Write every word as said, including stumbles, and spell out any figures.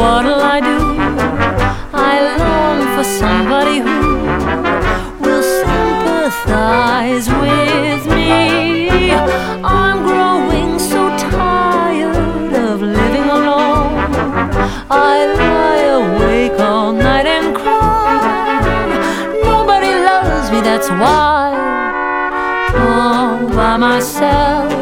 what'll I do? I long for somebody who will sympathize with me. I'm growing so tired of living alone. I lie awake all night and cry. Nobody loves me, that's why. All by myself